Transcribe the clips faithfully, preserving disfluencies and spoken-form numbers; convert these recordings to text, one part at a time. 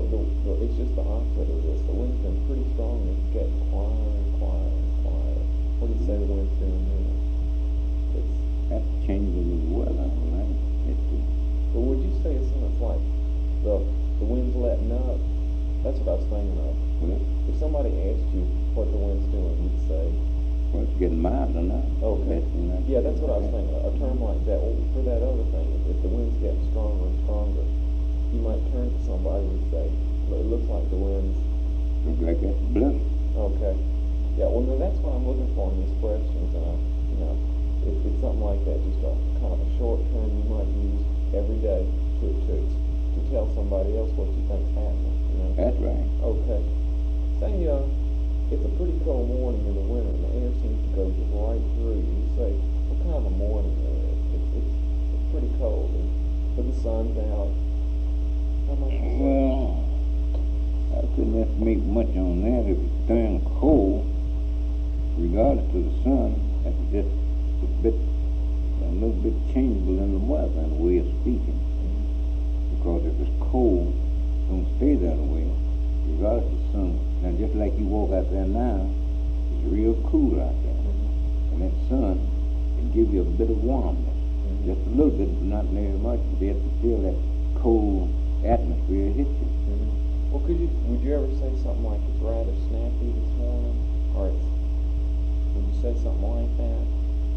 the, the, it's just the opposite of this. The wind's been pretty strong and it's getting quieter and quieter and quieter. What do you say the wind's doing now? It's, That's changing the weather, right? It's, but would you say it's something like the, the wind's letting up? That's what I was thinking of. well, If somebody asked you what the wind's doing, you'd say, well, it's getting milder now. okay. That's, you know, Yeah, that's what I was thinking. A term like that. Well, for that other thing, if, if the wind's getting stronger and stronger, you might turn to somebody and say, "Well, it looks like the wind's..." Looks like that's blizzard. Okay. Yeah, well, no, that's what I'm looking for in these questions. And, I, you know, it, it's something like that, just a kind of a short term you might use every day to, to, to tell somebody else what you think's happening, you know? That's right. Okay. Say, uh, it's a pretty cold morning in the winter, and the air seems to go just right through you. You say, what kind of a morning it is? It's, it's, it's pretty cold, and, but the sun's out. How much is that? Well, I couldn't estimate much on that. If it's darn cold, regardless of the sun, that's just a bit, a little bit changeable in the weather, in a way of speaking. Because if it's cold, it don't stay that way, regardless of the sun. Now, just like you walk out there now, it's real cool out there. Mm-hmm. And that sun can give you a bit of warmness. Mm-hmm. Just a little bit, but not very much. But you have to feel that cold atmosphere hit you. Mm-hmm. Well, could you, would you ever say something like it's rather snappy this morning? Or it's, would you say something like that?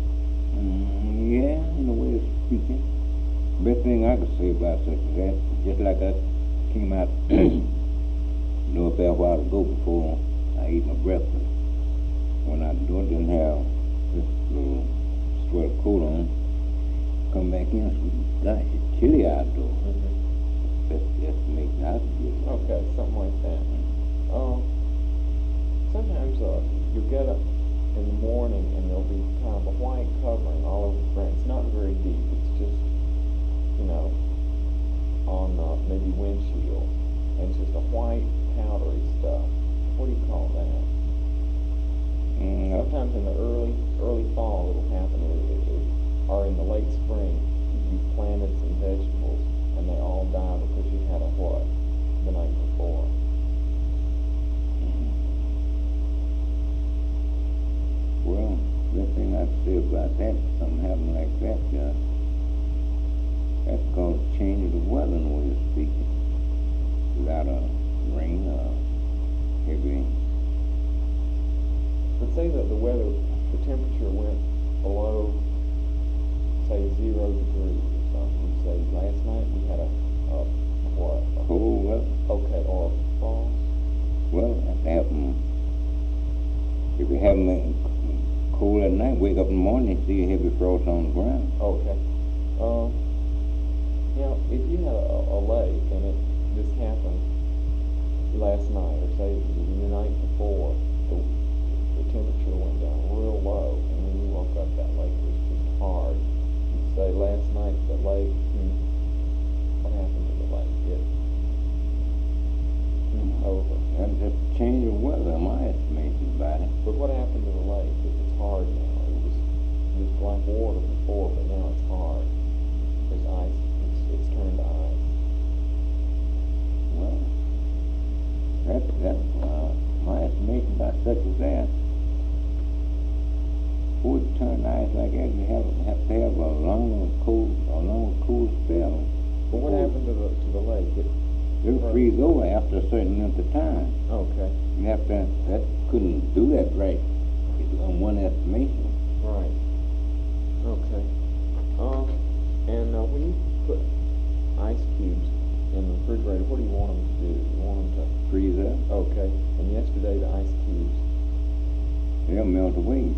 Mm, yeah, in a way of speaking. Best thing I could say about such as that, just like I came out, you know, a fair while ago before I ate my breakfast. When I do- didn't have this little sweater coat on, come back in, it's gosh, it's chilly outdoors. Mm-hmm. That's the estimation I could give. Okay, something like that. Um, sometimes uh, you get up in the morning and there'll be kind of a white covering all over the ground. It's not very deep. It's just, you know, on uh, maybe windshield, and it's just a white powdery stuff. What do you call that? Mm, uh, Sometimes in the early early fall it'll happen, it, it, it, or in the late spring. You've planted some vegetables and they all die because you had a what the night before. Well, the thing I'd say about that, something happened like that, uh, that's called a change of the weather in a way of speaking. Without a rain or heavy. But say that the weather, the temperature went below, say, zero degrees or something. You say last night we had a, a what? A, Cold weather? okay, or a frost. Well, that happened. If you have them cold at night, wake up in the morning and see a heavy frost on the ground. Okay. Um. Now, if you had a, a lake and it just happened last night, or say the night before, the, the temperature went down real low, and when you woke up, that lake was just hard. You'd say last night the lake, hmm, what happened to the lake? It hmm, over. That's just a change of weather, my estimation about it. But what happened to the lake if it's hard now? It was just like water before, but now it's hard. There's ice. It's, it's turned to ice. Well, that, that's uh, my estimation about such as that. For it to turn ice like that, you have, have to have a long, cold, a long, cool spell. But what happened to the to the lake? It, It'll freeze over after a certain length of time. okay, You have to, that couldn't do that right. It's on one estimation. right. Okay. Um, and uh, when you put ice cubes in the refrigerator, what do you want them to do? You want them to Freeze up, okay. And yesterday the ice cubes they'll melt away.